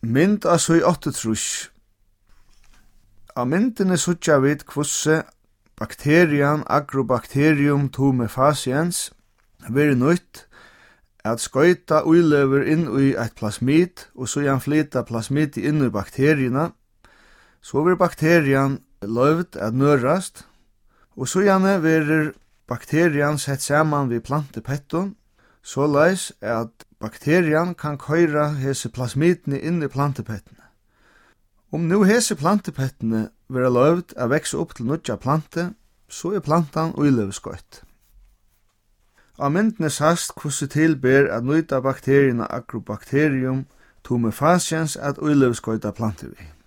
Mynd av så i 8-trus. Av myndene suttja vid kvosse bakterian Agrobacterium tumefaciens veri nøyt at skøyta uilever inn i et plasmid og så igjen flyta plasmid inn i bakteriena, så veri bakterian løvd at nørast, og så igjen veri bakterian sett saman vid plantepetton, så leis at bakterian kan køyra hese plasmidene inn i plantepettene. Om nu hese plantepettene vera løvd at vekse opp til nødja plante, så plantan uilevskøyt. Av myndene sast hvordan tilber at nøyta bakteriene Agrobacterium tumefaciens at uilevskøyta planter vi.